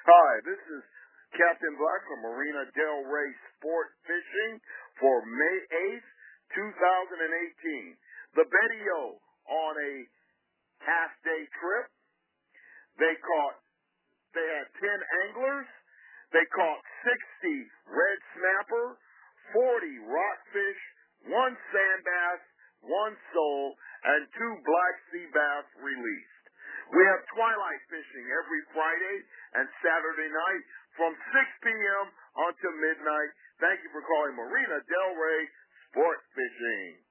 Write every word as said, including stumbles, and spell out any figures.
Hi, this is Captain Black from Marina Del Rey Sport Fishing for May eighth, twenty eighteen. The Betty O on a half-day trip. They caught, they had ten anglers. They caught sixty red snapper, forty rockfish, one sand bass, one sole, and two black sea bass released. We have twilight fishing every Friday and Saturday night from six p.m. until midnight. Thank you for calling Marina Del Rey Sport Fishing.